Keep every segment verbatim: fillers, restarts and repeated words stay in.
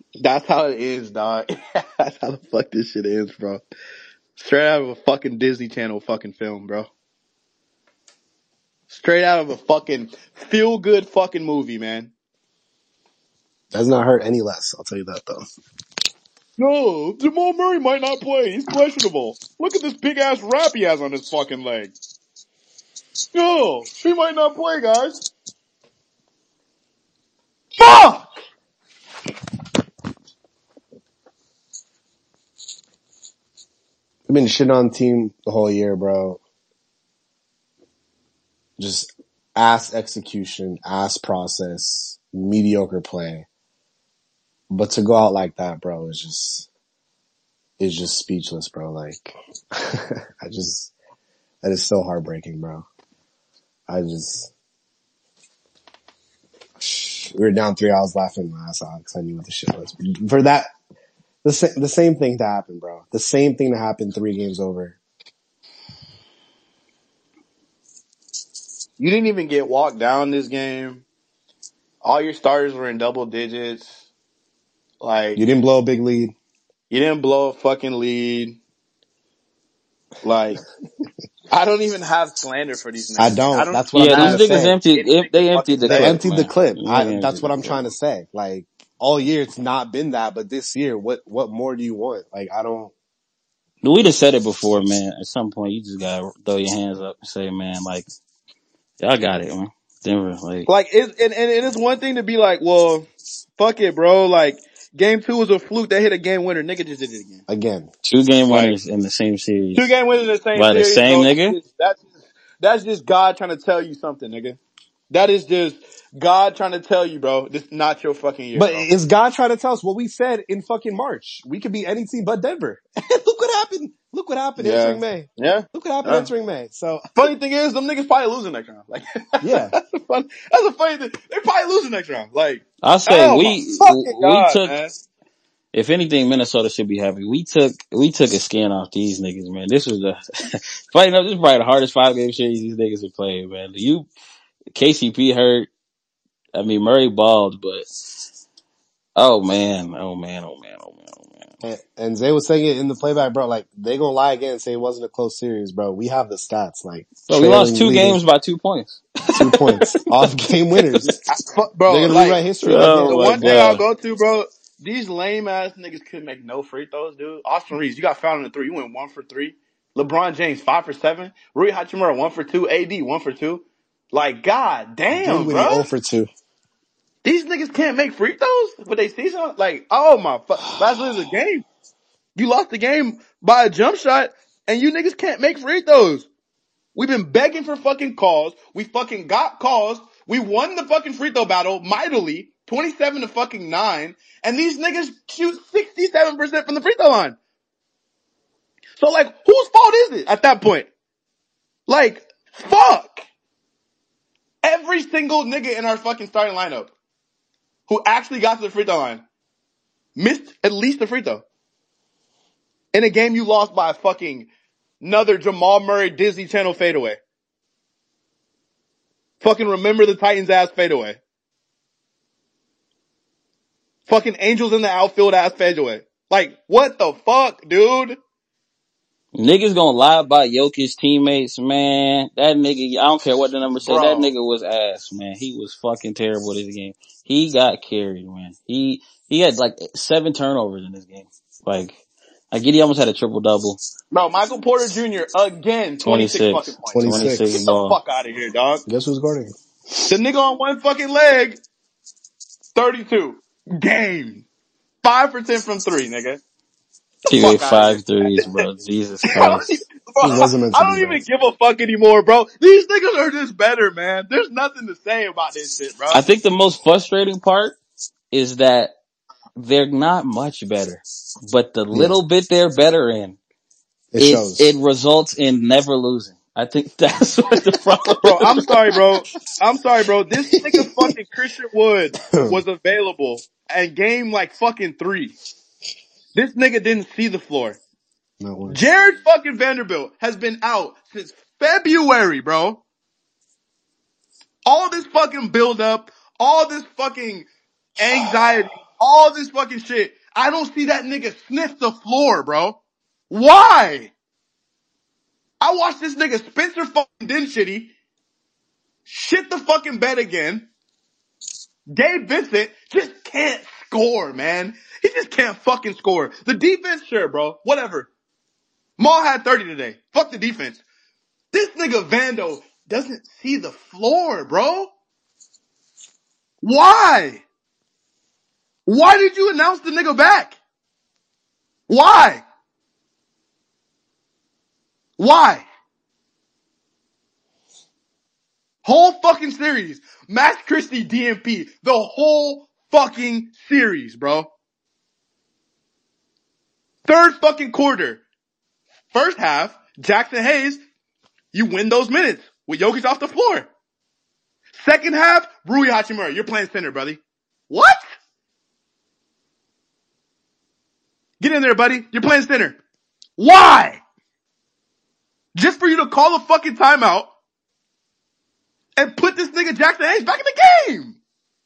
That's how it is, dog. That's how the fuck this shit is, bro. Straight out of a fucking Disney Channel fucking film, bro. Straight out of a fucking feel good fucking movie, man. Does not hurt any less. I'll tell you that though. No, Jamal Murray might not play. He's questionable. Look at this big ass wrap he has on his fucking leg. No, he might not play, guys. Fuck! I've been shitting on the team the whole year, bro. Just ass execution, ass process, mediocre play. But to go out like that, bro, is just, is just speechless, bro. Like, I just, that is so heartbreaking, bro. I just, we were down three. I was laughing my ass off because I knew what the shit was. For that, the, sa- the same thing to happen, bro. The same thing to happen three games over. You didn't even get walked down this game. All your starters were in double digits. Like, You didn't blow a big lead. you didn't blow a fucking lead. Like, I don't even have slander for these niggas. I don't. I don't That's what Yeah, I'm trying these to niggas say. emptied. Anything They to emptied the fucking They say. clip, emptied man. the clip. They I, emptied that's what the I'm clip. trying to say. Like, all year it's not been that, but this year, what, what more do you want? Like, I don't. We just said it before, man. At some point, you just gotta throw your hands up and say, man, like, y'all got it, man. Denver, like, Like, it, and, and it's one thing to be like, well, fuck it, bro. Like, game two was a fluke. They hit a game winner. Nigga just did it again. Again. two game Like, winners in the same series. two game winners in the same By the series, same bro. That's nigga? just, that's just, that's just God trying to tell you something, nigga. That is just God trying to tell you, bro. This is not your fucking year, But bro. is God trying to tell us what we said in fucking March? We could be any team but Denver. Look what happened. Look what happened Yeah. entering May. Yeah. Look what happened Yeah. entering May. So, Funny thing is, them niggas probably losing next round. Like, yeah. that's a fun, that's a funny thing. They probably losing next round. Like, I'll say oh my we, fucking we God, took, man. if anything, Minnesota should be happy. We took, we took a skin off these niggas, man. This was the, funny enough, this is probably the hardest five game series these niggas have played, man. You, K C P hurt. I mean, Murray balled, but, oh man, oh man, oh man, oh man, oh man. And, and Zay was saying it in the playback, bro. Like, they gonna lie again and say it wasn't a close series, bro. We have the stats. Like, Bro, we lost trailing, two leading, games by two points. two points. Off game winners. Fuck, bro, They're gonna like, rewrite history in that Oh the game. my one thing I'll god. go to, bro, these lame ass niggas couldn't make no free throws, dude. Austin Reeves, you got fouled in the three. You went one for three. LeBron James, five for seven. Rui Hachimura, one for two. A D, one for two. Like, god damn, Dinwiddie bro. zero for two. These niggas can't make free throws, but they see something. Like, oh my fuck. Last lose the game. You lost the game by a jump shot, and you niggas can't make free throws. We've been begging for fucking calls. We fucking got calls. We won the fucking free throw battle mightily, twenty-seven to fucking nine, and these niggas shoot sixty-seven percent from the free throw line. So like, whose fault is it at that point? Like, fuck. Every single nigga in our fucking starting lineup who actually got to the free throw line missed at least a free throw. In a game you lost by a fucking another Jamal Murray Disney Channel fadeaway. Fucking remember the Titans ass fadeaway. Fucking Angels in the outfield ass fadeaway. Like, what the fuck, dude? Niggas gonna lie about Jokic's teammates, man. That nigga, I don't care what the number said, Bro. that nigga was ass, man. He was fucking terrible this game. He got carried, man. He, he had like seven turnovers in this game. Like, I get he almost had a triple double. Bro, Michael Porter Junior again, twenty-six, twenty-six. fucking points. twenty-six. twenty-six Get the ball. fuck out of here, dog. Guess who's guarding him? The nigga on one fucking leg, thirty-two. Game. Five for ten from three, nigga. He fuck made outta five here. threes, bro. Jesus I don't Christ. even, bro, He wasn't meant to I do don't even that. give a fuck anymore, bro. These niggas are just better, man. There's nothing to say about this shit, bro. I think the most frustrating part is that they're not much better, but the little Yeah. bit they're better in, It, it, shows. it results in never losing. I think that's what the problem Bro, is. I'm sorry, bro. I'm sorry, bro. This nigga fucking Christian Wood was available at game like fucking three. This nigga didn't see the floor. Not once. Jared fucking Vanderbilt has been out since February, bro. All this fucking build up, all this fucking anxiety all this fucking shit. I don't see that nigga sniff the floor, bro. Why? I watched this nigga Spencer fucking Dinwiddie shit the fucking bed again. Gabe Vincent just can't score, man. He just can't fucking score. The defense, sure, bro. Whatever. Maul had thirty today. Fuck the defense. This nigga Vando doesn't see the floor, bro. Why? Why did you announce the nigga back? Why? Why? Whole fucking series. Max Christie D M P. The whole fucking series, bro. Third fucking quarter. First half, Jackson Hayes, you win those minutes with Jokic off the floor. Second half, Rui Hachimura, you're playing center, buddy. What? Get in there, buddy. You're playing center. Why? Just for you to call a fucking timeout and put this nigga Jackson Hayes back in the game.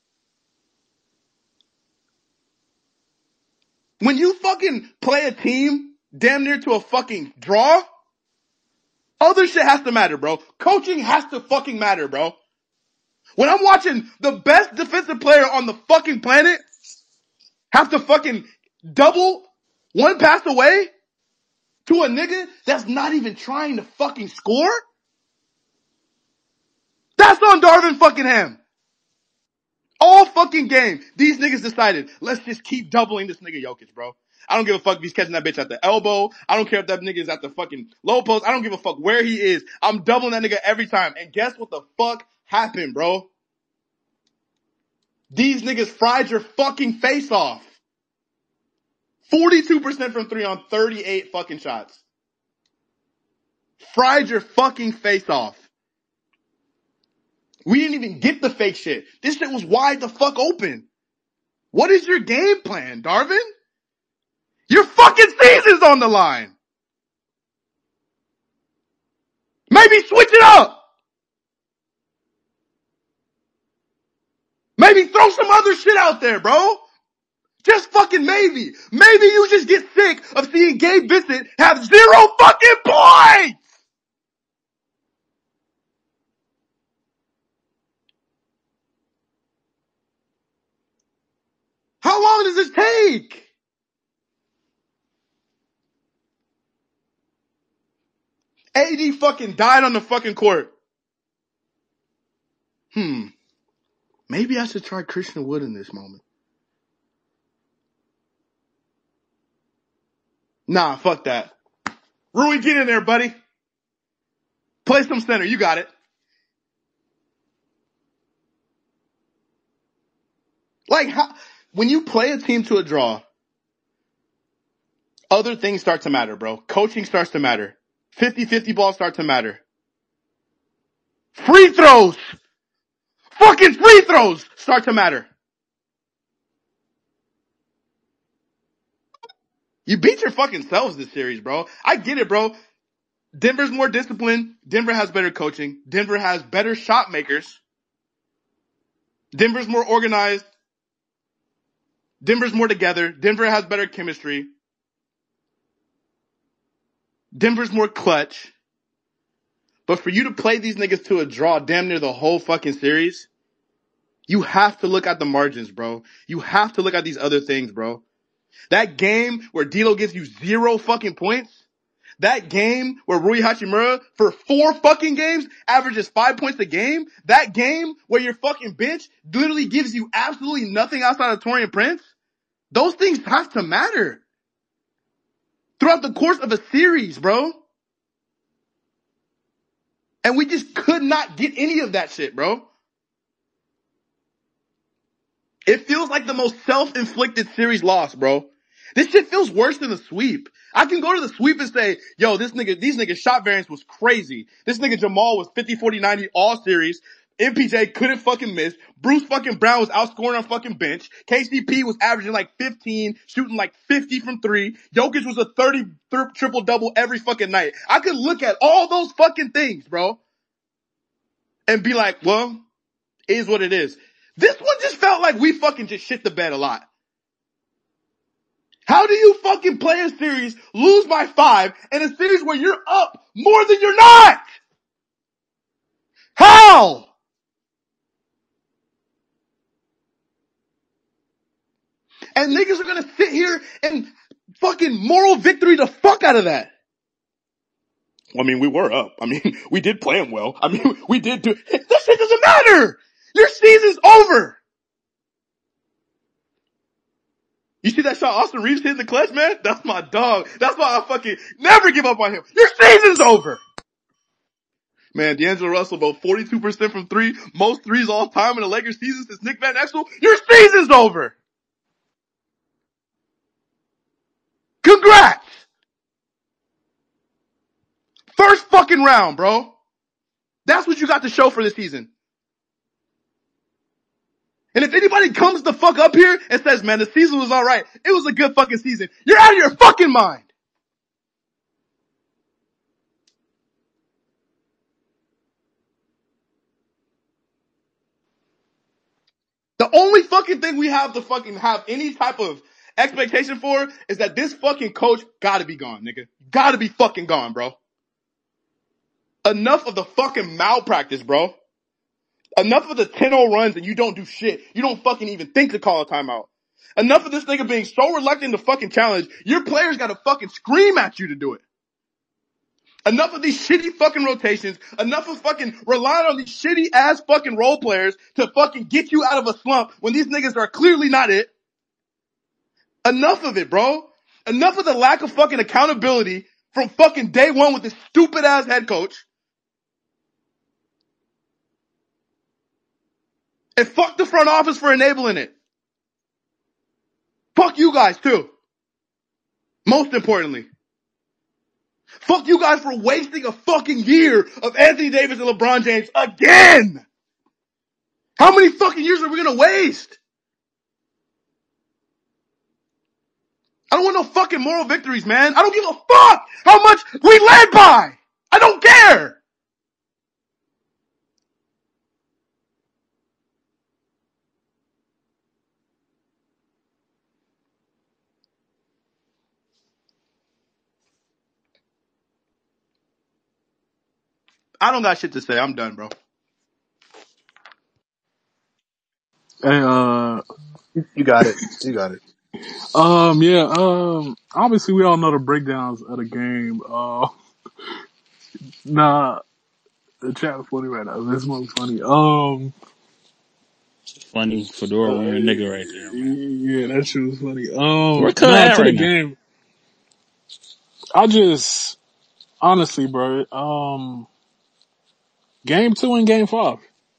When you fucking play a team damn near to a fucking draw, other shit has to matter, bro. Coaching has to fucking matter, bro. When I'm watching the best defensive player on the fucking planet have to fucking double one pass away to a nigga that's not even trying to fucking score, that's on Darvin fucking Ham. All fucking game, these niggas decided, let's just keep doubling this nigga Jokic, bro. I don't give a fuck if he's catching that bitch at the elbow. I don't care if that nigga is at the fucking low post. I don't give a fuck where he is. I'm doubling that nigga every time. And guess what the fuck happened, bro? These niggas fried your fucking face off. forty-two percent from three on thirty-eight fucking shots. Fried your fucking face off. We didn't even get the fake shit. This shit was wide the fuck open. What is your game plan, Darvin? Your fucking season's on the line. Maybe switch it up. Maybe throw some other shit out there, bro. Just fucking maybe. Maybe you just get sick of seeing Gabe Vincent have zero fucking points. How long does this take? A D fucking died on the fucking court. Hmm. Maybe I should try Christian Wood in this moment. Nah, fuck that. Rui, get in there, buddy. Play some center. You got it. Like, how, when you play a team to a draw, other things start to matter, bro. Coaching starts to matter. fifty-fifty balls start to matter. Free throws! Fucking free throws start to matter. You beat your fucking selves this series, bro. I get it, bro. Denver's more disciplined. Denver has better coaching. Denver has better shot makers. Denver's more organized. Denver's more together. Denver has better chemistry. Denver's more clutch. But for you to play these niggas to a draw damn near the whole fucking series, you have to look at the margins, bro. You have to look at these other things, bro. That game where D'Lo gives you zero fucking points, that game where Rui Hachimura for four fucking games averages five points a game, that game where your fucking bench literally gives you absolutely nothing outside of Taurean Prince, those things have to matter throughout the course of a series, bro. And we just could not get any of that shit, bro. It feels like the most self-inflicted series loss, bro. This shit feels worse than the sweep. I can go to the sweep and say, yo, this nigga, these niggas shot variance was crazy. This nigga Jamal was fifty, forty, ninety all series. M P J couldn't fucking miss. Bruce fucking Brown was outscoring on fucking bench. K C P was averaging like fifteen, shooting like fifty from three. Jokic was a thirty triple double every fucking night. I could look at all those fucking things, bro, and be like, well, it is what it is. This one just felt like we fucking just shit the bed a lot. How do you fucking play a series, lose by five, in a series where you're up more than you're not? How? And niggas are gonna sit here and fucking moral victory the fuck out of that. I mean, we were up. I mean, we did play them well. I mean, we did do, that shit doesn't matter! Your season's over! You see that shot Austin Reeves hit in the clutch, man? That's my dog. That's why I fucking never give up on him. Your season's over! Man, D'Angelo Russell about forty-two percent from three, most threes all time in the Lakers season since Nick Van Exel. Your season's over! Congrats! First fucking round, bro. That's what you got to show for this season. And if anybody comes the fuck up here and says, man, the season was alright, it was a good fucking season, you're out of your fucking mind. The only fucking thing we have to fucking have any type of expectation for is that this fucking coach gotta be gone, nigga. Gotta be fucking gone, bro. Enough of the fucking malpractice, bro. Enough of the ten oh runs and you don't do shit. You don't fucking even think to call a timeout. Enough of this nigga being so reluctant to fucking challenge. Your players gotta fucking scream at you to do it. Enough of these shitty fucking rotations. Enough of fucking relying on these shitty ass fucking role players to fucking get you out of a slump when these niggas are clearly not it. Enough of it, bro. Enough of the lack of fucking accountability from fucking day one with this stupid ass head coach. And fuck the front office for enabling it. Fuck you guys too. Most importantly. Fuck you guys for wasting a fucking year of Anthony Davis and LeBron James again. How many fucking years are we gonna waste? I don't want no fucking moral victories, man. I don't give a fuck how much we led by. I don't care. I don't got shit to say. I'm done, bro. Hey, uh, You got it. You got it. um, yeah, um, obviously we all know the breakdowns of the game. Uh, nah, the chat was funny right now. This one's funny. Um, Funny fedora uh, wearing nigga right there, man. yeah, that shit was funny. Um, Where Cut nah, at to right the now? game. I just, honestly, bro, um, game two and game five.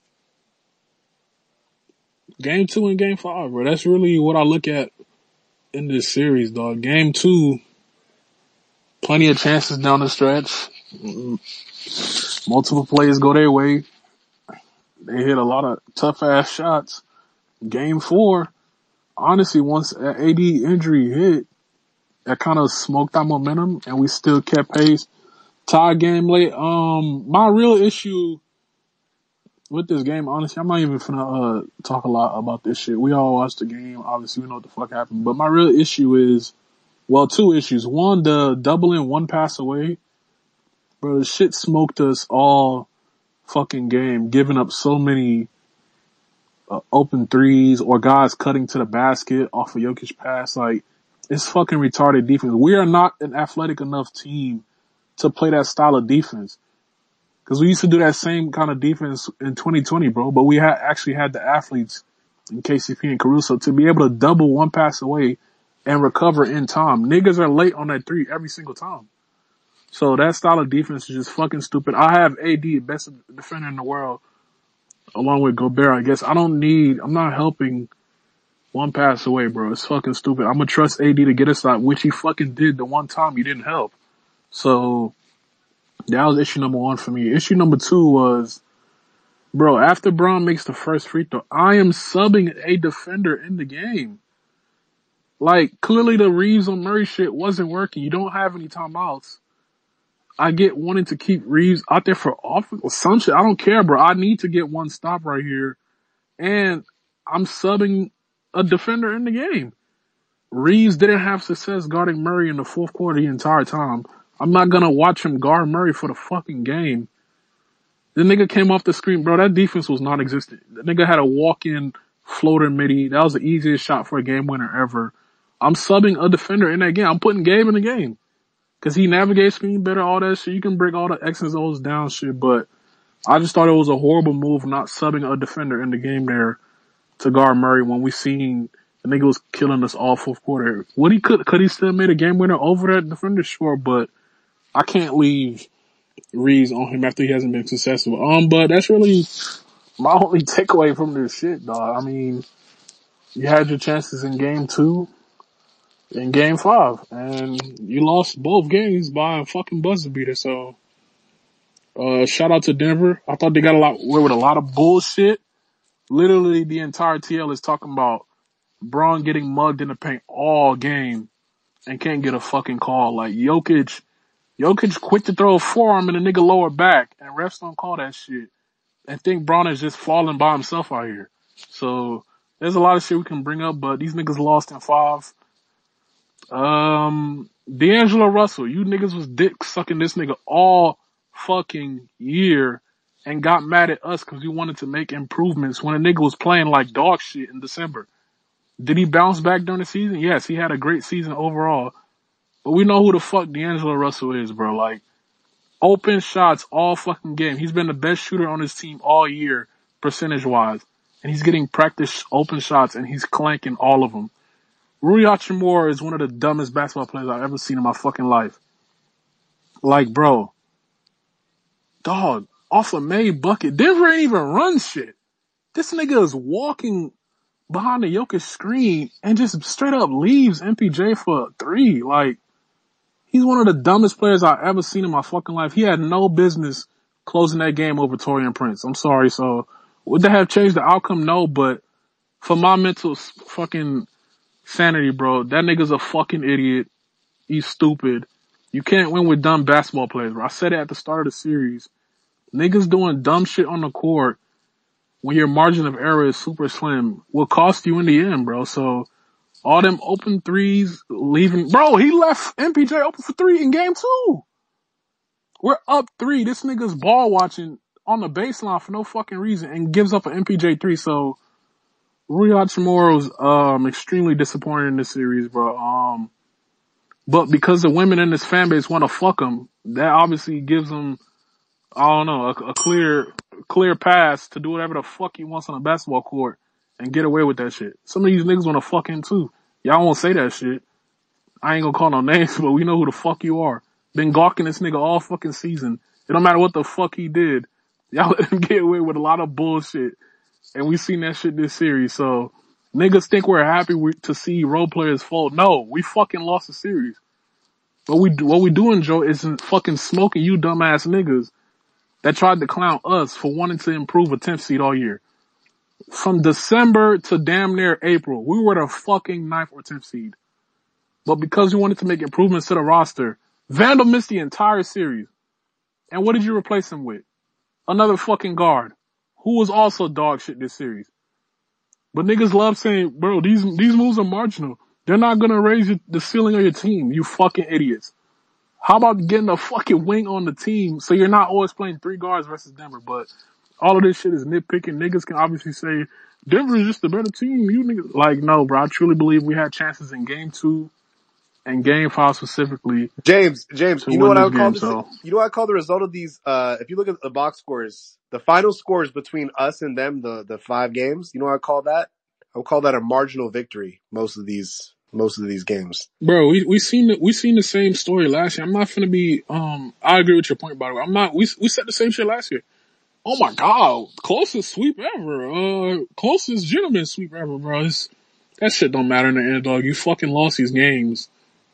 Game two and game five, bro. That's really what I look at in this series, dog. Game two, plenty of chances down the stretch. Multiple plays go their way. They hit a lot of tough ass shots. Game four, honestly, once that A D injury hit, that kind of smoked our momentum and we still kept pace. Tie game late. Um, my real issue with this game, honestly, I'm not even finna, uh, talk a lot about this shit. We all watched the game. Obviously, we know what the fuck happened. But my real issue is, well, two issues. One, the doubling one pass away. Bro, the shit smoked us all fucking game, giving up so many uh, open threes or guys cutting to the basket off a Jokic pass. Like, it's fucking retarded defense. We are not an athletic enough team to play that style of defense. Cause we used to do that same kind of defense in twenty twenty, bro, but we had actually had the athletes in K C P and Caruso to be able to double one pass away and recover in time. Niggas are late on that three every single time. So that style of defense is just fucking stupid. I have A D, best defender in the world, along with Gobert, I guess. I don't need, I'm not helping one pass away, bro. It's fucking stupid. I'm gonna trust A D to get us out, which he fucking did the one time he didn't help. So that was issue number one for me. Issue number two was, bro, after Brown makes the first free throw, I am subbing a defender in the game. Like, clearly the Reeves on Murray shit wasn't working. You don't have any timeouts. I get wanting to keep Reeves out there for offense or some shit. I don't care, bro. I need to get one stop right here. And I'm subbing a defender in the game. Reeves didn't have success guarding Murray in the fourth quarter the entire time. I'm not gonna watch him guard Murray for the fucking game. The nigga came off the screen, bro. That defense was non-existent. The nigga had a walk-in floater midi. That was the easiest shot for a game winner ever. I'm subbing a defender in that game. I'm putting Gabe in the game. Cause he navigates me better, all that shit. You can break all the X's and O's down shit, but I just thought it was a horrible move not subbing a defender in the game there to guard Murray when we seen the nigga was killing us all fourth quarter. Would he could could he still made a game winner over that defender? Sure, but I can't leave Reeves on him after he hasn't been successful. Um, but that's really my only takeaway from this shit, dog. I mean, you had your chances in game two, in game five, and you lost both games by a fucking buzzer beater. So, uh, shout out to Denver. I thought they got a lot away with a lot of bullshit. Literally, the entire T L is talking about Braun getting mugged in the paint all game and can't get a fucking call. Like Jokic, Jokic quit to throw a forearm in a nigga lower back, and refs don't call that shit. And think Braun is just falling by himself out here. So there's a lot of shit we can bring up, but these niggas lost in five. Um, D'Angelo Russell, you niggas was dick sucking this nigga all fucking year and got mad at us because we wanted to make improvements when a nigga was playing like dog shit in December. Did he bounce back during the season? Yes, he had a great season overall. But we know who the fuck D'Angelo Russell is, bro. Like, open shots all fucking game. He's been the best shooter on his team all year, percentage-wise. And he's getting practice open shots, and he's clanking all of them. Rui Hachimura is one of the dumbest basketball players I've ever seen in my fucking life. Like, bro. Dog, off a made bucket. Denver ain't even run shit. This nigga is walking behind the Jokic screen and just straight up leaves M P J for a three. Like, he's one of the dumbest players I've ever seen in my fucking life. He had no business closing that game over Taurean Prince. I'm sorry. So, would that have changed the outcome? No, but for my mental fucking sanity, bro, that nigga's a fucking idiot. He's stupid. You can't win with dumb basketball players, bro. I said it at the start of the series. Niggas doing dumb shit on the court when your margin of error is super slim will cost you in the end, bro. So, all them open threes, leaving, bro, he left M P J open for three in game two. We're up three. This nigga's ball watching on the baseline for no fucking reason and gives up an M P J three. So, Rui Hachimura was, um, extremely disappointed in this series, bro. Um, but because the women in this fan base want to fuck him, that obviously gives him, I don't know, a, a clear, clear pass to do whatever the fuck he wants on a basketball court and get away with that shit. Some of these niggas want to fuck him too. Y'all won't say that shit. I ain't gonna call no names, but we know who the fuck you are. Been gawking this nigga all fucking season. It don't matter what the fuck he did. Y'all let him get away with a lot of bullshit. And we seen that shit this series. So niggas think we're happy to see role players fold. No, we fucking lost the series. What we do, what we do enjoy is fucking smoking you dumbass niggas that tried to clown us for wanting to improve a tenth seed all year. From December to damn near April, we were the fucking ninth or tenth seed. But because we wanted to make improvements to the roster, Vandal missed the entire series. And what did you replace him with? Another fucking guard, who was also dog shit this series. But niggas love saying, bro, these these moves are marginal. They're not gonna raise your, the ceiling of your team, you fucking idiots. How about getting a fucking wing on the team so you're not always playing three guards versus Denver? But all of this shit is nitpicking. Niggas can obviously say, Denver is just a better team. You niggas, like, no, bro, I truly believe we had chances in game two and game five specifically. James, James, you know what I would call game, this? So. You know what I call the result of these, uh, if you look at the box scores, the final scores between us and them, the, the five games, you know what I call that? I would call that a marginal victory, most of these, most of these games. Bro, we, we seen the, we seen the same story last year. I'm not finna be, um, I agree with your point, by the way. I'm not, we, we said the same shit last year. Oh my god, closest sweep ever. Uh, closest gentleman sweep ever, bro. It's, that shit don't matter in the end, dog. You fucking lost these games.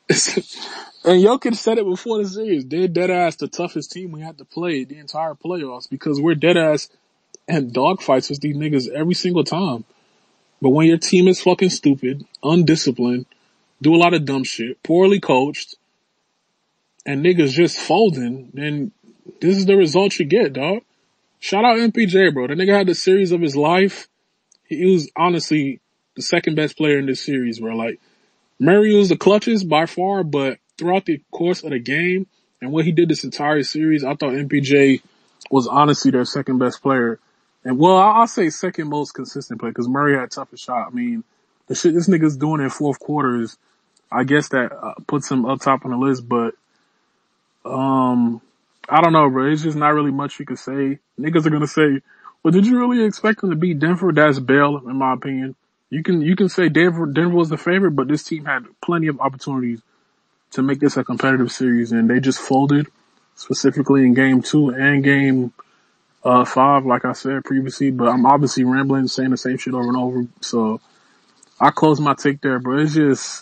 And Jokic said it before the series. They're dead ass the toughest team we had to play the entire playoffs because we're dead ass and dogfights with these niggas every single time. But when your team is fucking stupid, undisciplined, do a lot of dumb shit, poorly coached, and niggas just folding, then this is the result you get, dog. Shout out M P J, bro. The nigga had the series of his life. He was honestly the second best player in this series, bro. Like, Murray was the clutchest by far, but throughout the course of the game and what he did this entire series, I thought M P J was honestly their second best player. And well, I'll say second most consistent player because Murray had toughest shot. I mean, the shit this nigga's doing in fourth quarters, I guess that uh, puts him up top on the list, but um, I don't know, bro. It's just not really much you could say. Niggas are gonna say, well, did you really expect them to beat Denver? That's bail, in my opinion. You can, you can say Denver, Denver was the favorite, but this team had plenty of opportunities to make this a competitive series and they just folded, specifically in game two and game, uh, five, like I said previously, but I'm obviously rambling, saying the same shit over and over. So I close my take there, bro. It's just,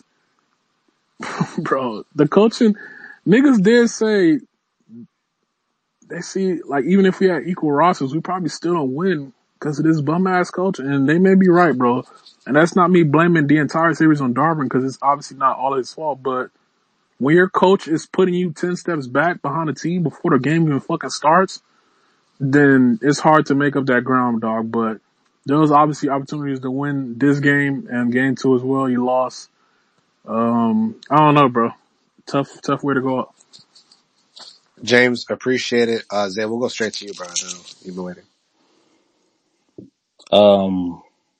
bro, the coaching, niggas did say, they see, like, even if we had equal rosters, we probably still don't win because of this bum ass coach, and they may be right, bro. And that's not me blaming the entire series on Darvin because it's obviously not all his fault, but when your coach is putting you ten steps back behind the team before the game even fucking starts, then it's hard to make up that ground, dog. But there was obviously opportunities to win this game and game two as well. You lost. Um, I don't know, bro. Tough, tough way to go up. James, appreciate it. Uh, Zay, we'll go straight to you, bro. I know you've been waiting. Um,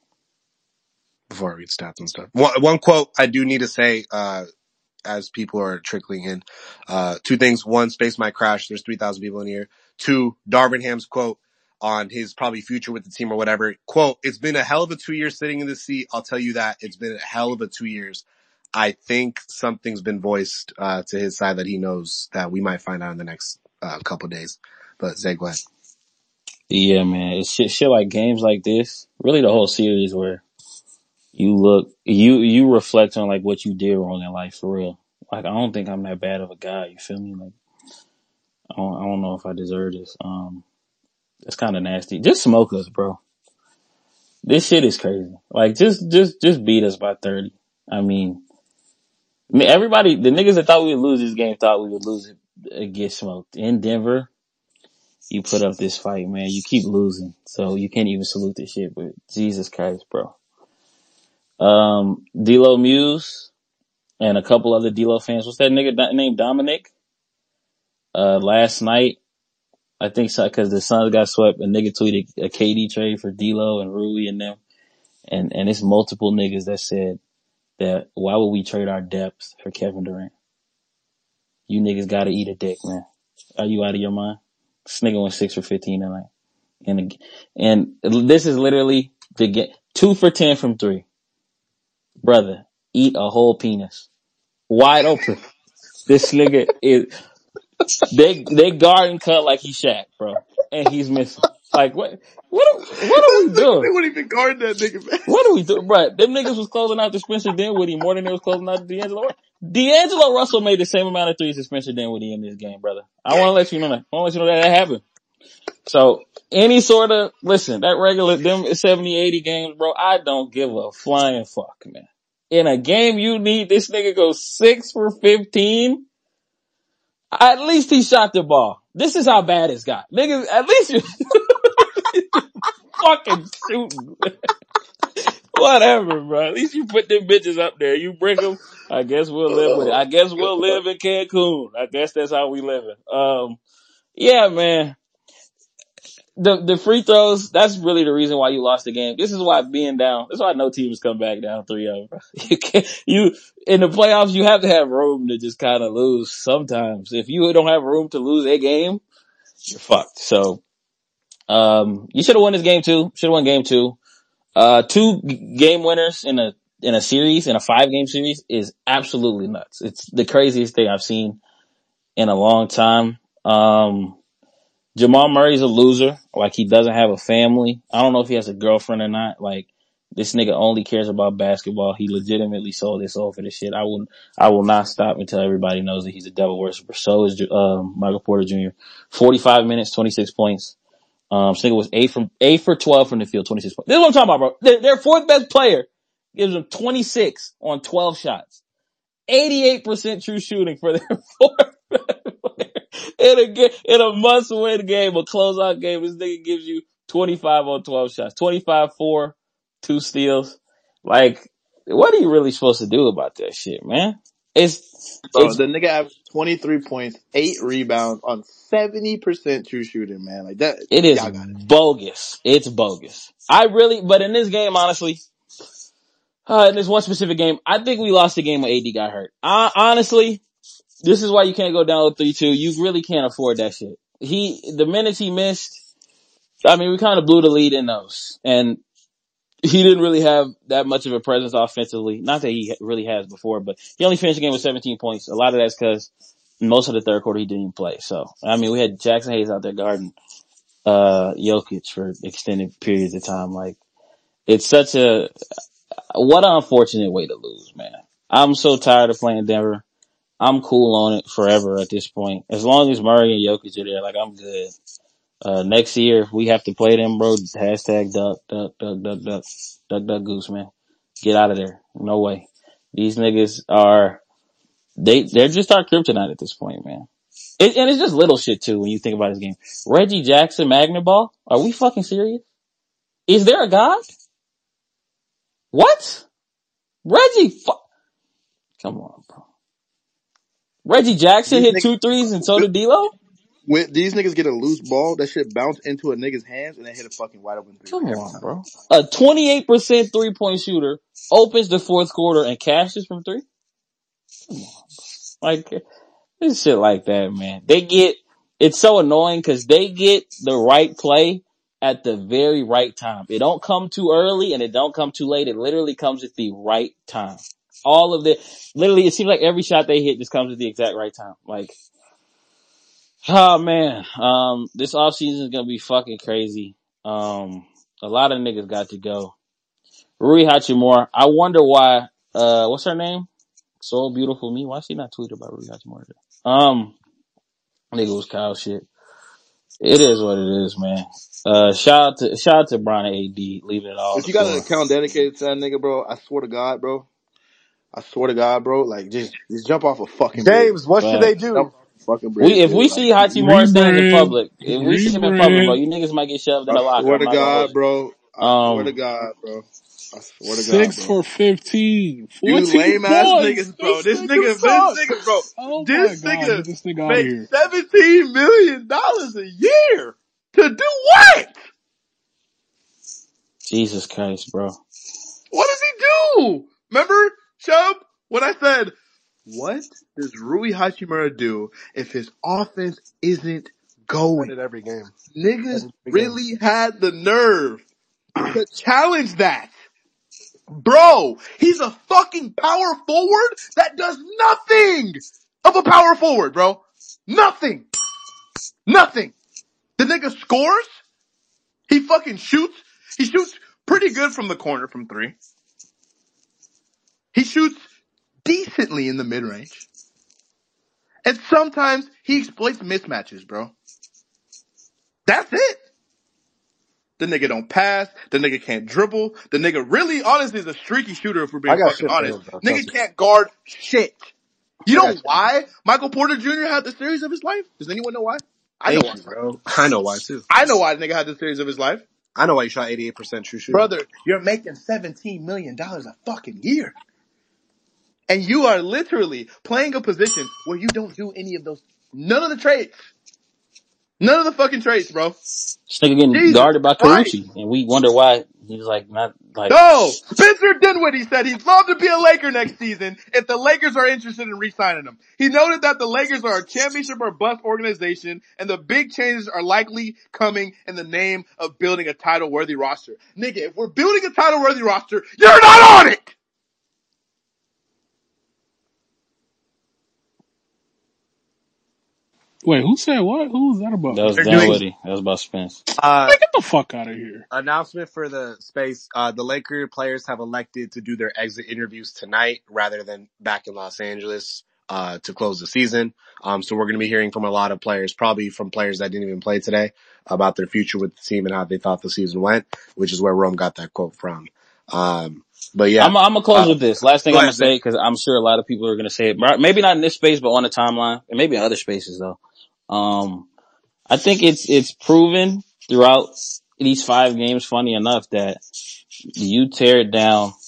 Before I read stats and stuff. One, one quote I do need to say, uh, as people are trickling in, uh, two things. One, space might crash. There's three thousand people in here. Two, Darvin Ham's quote on his probably future with the team or whatever. Quote, it's been a hell of a two years sitting in the seat. I'll tell you that. It's been a hell of a two years. I think something's been voiced, uh, to his side that he knows that we might find out in the next, uh, couple days. But Zay, go ahead. yeah, man, it's shit, shit like games like this, really the whole series where you look, you, you reflect on like what you did wrong in life for real. Like, I don't think I'm that bad of a guy. You feel me? Like, I don't, I don't know if I deserve this. Um, it's kind of nasty. Just smoke us, bro. This shit is crazy. Like, just, just, just beat us by thirty. I mean, I mean, everybody, the niggas that thought we would lose this game thought we would lose it, uh, get smoked. In Denver, you put up this fight, man. You keep losing. So you can't even salute this shit, but Jesus Christ, bro. Um, D-Lo Muse and a couple other D-Lo fans. What's that nigga named Dominic? Uh, last night, I think so, cause the Suns got swept, a nigga tweeted a K D trade for D-Lo and Rui and them. And, and it's multiple niggas that said that why would we trade our depth for Kevin Durant? You niggas gotta eat a dick, man. Are you out of your mind? This nigga went six for fifteen tonight. And, and this is literally the get two for ten from three. Brother, eat a whole penis. Wide open. This nigga is, they, they guard and cut like he's Shaq, bro. And he's missing. Like, what, what, are, what are we doing? They wouldn't even guard that nigga, man. What are we doing? Bro, them niggas was closing out to Spencer Dinwiddie more than they was closing out to D'Angelo. D'Angelo Russell made the same amount of threes as Spencer Dinwiddie in this game, brother. I want to let you know that. I want to let you know that that happened. So, any sort of, listen, that regular, them seventy, eighty games, bro, I don't give a flying fuck, man. In a game you need this nigga go six for fifteen, at least he shot the ball. This is how bad it's got. Niggas, at least you fucking shooting. Whatever, bro. At least you put them bitches up there. You bring them. I guess we'll live with it. I guess we'll live in Cancun. I guess that's how we living. Um, yeah, man. The, the free throws, that's really the reason why you lost the game. This is why being down, this is why no teams come back down three oh. You can't, you, in the playoffs, you have to have room to just kind of lose sometimes. If you don't have room to lose a game, you're fucked. So, um, you should have won this game too. Should have won game two. Uh, two g- game winners in a, in a series, in a five game series is absolutely nuts. It's the craziest thing I've seen in a long time. Um, Jamal Murray's a loser. Like, he doesn't have a family. I don't know if he has a girlfriend or not. Like, this nigga only cares about basketball. He legitimately sold his soul for this shit. I will, I will not stop until everybody knows that he's a devil worshiper. So is, um, Michael Porter Junior forty-five minutes, twenty-six points. Um, this nigga was eight from, eight for twelve from the field, twenty-six points. This is what I'm talking about, bro. Their, their fourth best player gives them twenty-six on twelve shots. eighty-eight percent true shooting for their fourth best player. In a game, in a must-win game, a closeout game, this nigga gives you twenty-five on twelve shots. twenty-five, four, two steals. Like, what are you really supposed to do about that shit, man? It's, Bro, it's, the nigga averaged twenty-three points, eight rebounds on seventy percent true shooting, man. Like that, it is y'all got it. bogus. It's bogus. I really, but in this game, honestly, uh, in this one specific game, I think we lost the game when A D got hurt. Uh, honestly, this is why you can't go down three two. You really can't afford that shit. He, the minutes he missed, I mean, we kind of blew the lead in those. And he didn't really have that much of a presence offensively. Not that he really has before, but he only finished the game with seventeen points. A lot of that's because most of the third quarter he didn't even play. So, I mean, we had Jackson Hayes out there guarding, uh, Jokic for extended periods of time. Like, it's such a, what an unfortunate way to lose, man. I'm so tired of playing Denver. I'm cool on it forever at this point. As long as Murray and Jokic are there, like, I'm good. Uh, next year, if we have to play them, bro, hashtag duck, duck, duck, duck, duck, duck, duck, goose, man. Get out of there. No way. These niggas are, they, they're just our kryptonite at this point, man. It, and it's just little shit too when you think about this game. Reggie Jackson, Magnet Ball? Are we fucking serious? Is there a God? What? Reggie, fu- come on, bro. Reggie Jackson These hit niggas, two threes and so did D-Lo? when these niggas get a loose ball, that shit bounce into a nigga's hands and then hit a fucking wide open three. Come Like every on, time. bro. A twenty-eight percent three-point shooter opens the fourth quarter and cashes from three? Come on. Like, it's shit like that, man. They get, it's so annoying because they get the right play at the very right time. It don't come too early and it don't come too late. It literally comes at the right time. All of the, literally, it seems like every shot they hit just comes at the exact right time. Like, oh man, um, this offseason is gonna be fucking crazy. Um, a lot of niggas got to go. Rui Hachimura, I wonder why, uh, what's her name? So Beautiful Me. Why she not tweet about Rui Hachimura? Um, nigga was Kyle shit. It is what it is, man. Uh, shout out to, shout out to Bron and A D, leaving it all. If you got an account dedicated to that nigga, bro, I swear to God, bro. I swear to God, bro. Like, just, just jump off a fucking bridge. James, what should But they do? Jump off a fucking bridge. we, if dude. we Like, see Hachimura standing in Rebrand. public, if we see him in public, bro, Rebrand. you niggas might get shoved in I a locker. swear I'm to not gonna hold God, you. bro. I Um, swear to God, bro. I swear to Six God, bro. for fifteen. You fourteen lame ass points. niggas, bro. This, This nigga nigga, sucks. this nigga, bro. Oh This my God, nigga get this nigga out of makes here. seventeen million dollars a year to do what? Jesus Christ, bro. What does he do? Remember, Chubb, when I said, what does Rui Hachimura do if his offense isn't going? It every game. Niggas Every really game. Had the nerve to challenge that. Bro, he's a fucking power forward that does nothing of a power forward, bro. Nothing. Nothing. The nigga scores. He fucking shoots. He shoots pretty good from the corner from three. He shoots decently in the mid-range. And sometimes he exploits mismatches, bro. That's it. The nigga don't pass. The nigga can't dribble. The nigga really, honestly, is a streaky shooter if we're being fucking honest. Him, nigga can't guard shit. You know why Michael Porter Junior had the series of his life? Does anyone know why? I Thank know you, why. bro. I know why, too. I know why the nigga had the series of his life. I know why you shot eighty-eight percent true shooting. Brother, you're making seventeen million dollars a fucking year. And you are literally playing a position where you don't do any of those, none of the traits. None of the fucking traits, bro. This nigga getting Jesus guarded by Christ. Carucci, and we wonder why he's like not like. No, Spencer Dinwiddie said he'd love to be a Laker next season if the Lakers are interested in re-signing him. He noted that the Lakers are a championship or bust organization, and the big changes are likely coming in the name of building a title-worthy roster. Nigga, if we're building a title-worthy roster, you're not on it. Wait, who said what? Who was that about? That was They're Dinwiddie. doing- That was about Spence. Uh, Get the fuck out of here. announcement for the space. Uh, the Laker players have elected to do their exit interviews tonight rather than back in Los Angeles, uh, to close the season. Um, so we're going to be hearing from a lot of players, probably from players that didn't even play today, about their future with the team and how they thought the season went, which is where Rome got that quote from. Um, but yeah. I'm, I'm gonna close uh, with this. Last thing go I'm gonna ahead, say, cause I'm sure a lot of people are gonna say it. Maybe not in this space, but on the timeline, and maybe in other spaces though. Um, I think it's, it's proven throughout these five games, funny enough, that you tear it down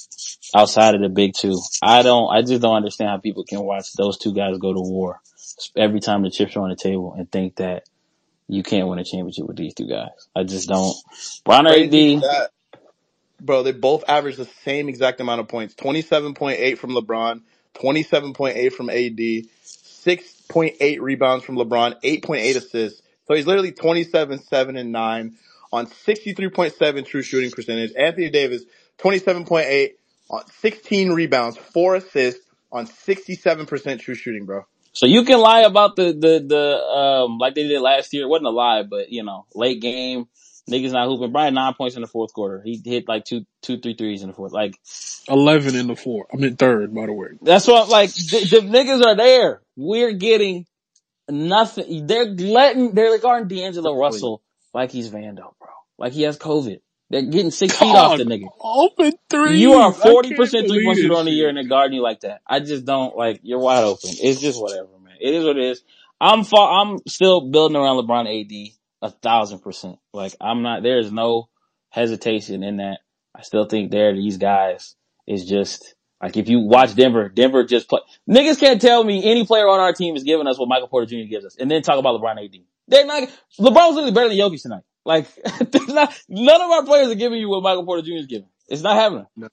outside of the big two. I don't, I just don't understand how people can watch those two guys go to war every time the chips are on the table and think that you can't win a championship with these two guys. I just don't. Bron or A D. That, bro, they both average the same exact amount of points. twenty-seven point eight from LeBron, twenty-seven point eight from A D, six point eight rebounds from LeBron, eight point eight assists. So he's literally twenty-seven, seven, and nine on sixty-three point seven true shooting percentage. Anthony Davis, twenty-seven point eight on sixteen rebounds, four assists on sixty-seven percent true shooting, bro. So you can lie about the, the, the, um, like they did last year. It wasn't a lie, but you know, late game, niggas not hooping. Brian nine points in the fourth quarter. He hit like two, two, three threes in the fourth. Like eleven in the fourth. I mean third, by the way. That's what, like, the, the niggas are there. We're getting nothing. They're letting, they're guarding D'Angelo Russell like he's Vando, bro. Like he has COVID. They're getting six feet off the nigga. Open three. You are forty percent three point shooter on the year and they're guarding you like that. I just don't, like, you're wide open. It's just whatever, man. It is what it is. I'm far, I'm still building around LeBron A D a thousand percent. Like, I'm not, there's no hesitation in that. I still think there, these guys is just, like, if you watch Denver, Denver just play. Niggas can't tell me any player on our team is giving us what Michael Porter Junior gives us and then talk about LeBron A D. They're not, LeBron was literally better than Jokic tonight. Like, there's not, none of our players are giving you what Michael Porter Junior is giving. It's not happening. No.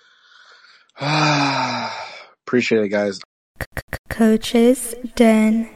Appreciate it, guys. Coach's Den.